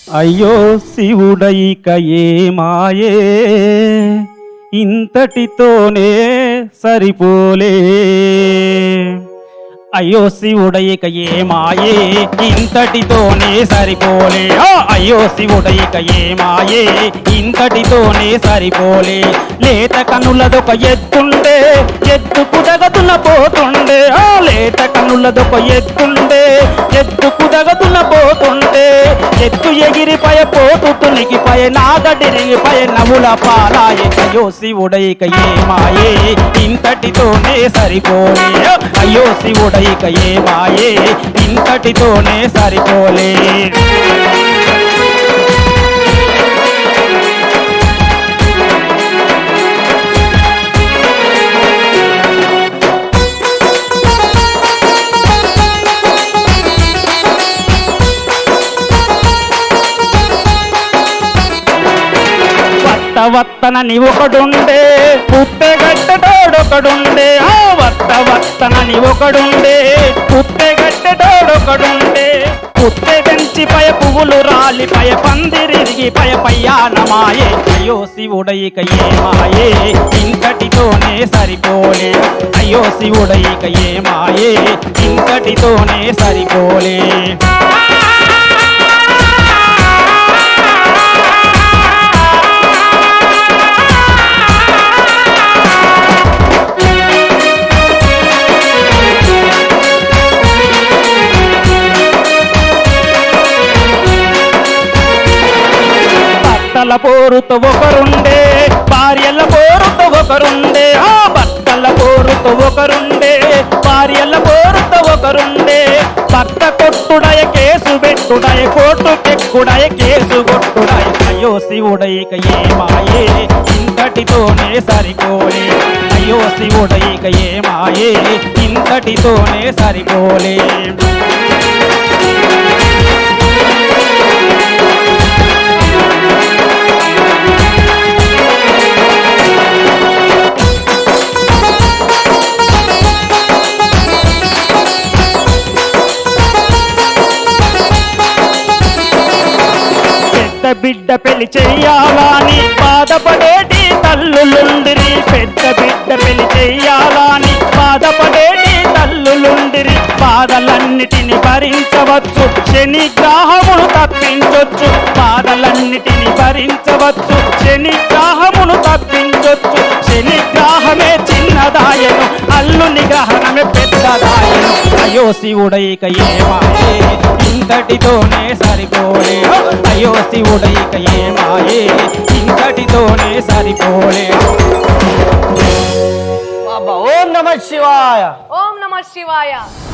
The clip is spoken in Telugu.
అయ్యో శివుడైక ఏమాయే ఇంతటితోనే సరిపోలే. అయ్యో శివుడైక ఏమాయే ఇంతటితోనే సరిపోలే. అయ్యో శివుడైక ఏమాయే ఇంతటితోనే సరిపోలే. లేత కనులదొక ఎత్తుండే ఎత్తుకు దగదున పోతుండే. లేత కనులదొక ఎత్తుండే ఎత్తుకు దగదున పోతుండే. ఎత్తు ఎగిరిపయ పోతు తునిగిపయ నాగడిరిగిపయ నముల పాలాయే. అయ్యో శివుడైక ఏమాయే ఇంతటితోనే సరిపోలే. అయ్యో శివుడైక ఏమాయే ఇంతటితోనే సరిపోలే. వత్తనని ఒకడుండే పుట్టెగట్టడోడొకడుండే. వత్తనని ఒకడుండే పుట్టెగట్టడోడొకడుండే. పుట్టె పెంచి పయ పువ్వులు రాలి పయ పందిరిగి పయ పయ్యానమాయే. అయ్యో శివుడైక ఏమాయే ఇంతటితోనే సరిపోలే. అయ్యో శివుడైక ఏమాయే ఇంతటితోనే సరిపోలే. భర్తల పోరుతో ఒకరుండే భార్యల పోరుతో ఒకరుండే. భర్తల పోరుతో ఒకరుండే భార్యల పోరుతో ఒకరుండే. భర్త కొట్టుడయ కేసు పెట్టుడయ కోర్టుకెక్కుడయ కేసు కొట్టుడయ. అయ్యో శివుడైక ఏమాయే ఇంతటితోనే సరిపోలే. అయ్యో శివుడైక ఏమాయే ఇంతటితోనే సరిపోలే. బిడ్డ పెళ్లి చెయ్యాలని బాధపడేటి తల్లులుండిరి. పెద్ద బిడ్డ పెళ్లి చెయ్యాలని బాధపడేటి తల్లులుండిరి. బాధలన్నిటిని భరించవచ్చు శని గ్రహమును తప్పించొచ్చు. బాధలన్నిటిని భరించవచ్చు శని గ్రహమును తప్పించొచ్చు. శని గ్రహమే చిన్నదాయను అల్లుని గ్రహణమే పెద్దదాయను. అయ్యో శివుడైక ఏమాయే ఇంతటితోనే సరిపోలే. అయ్యో శివుడైక ఏమాయే ఇంతటితోనే సరిపోలే. ఓం నమః శివాయ. ఓం నమః శివాయ.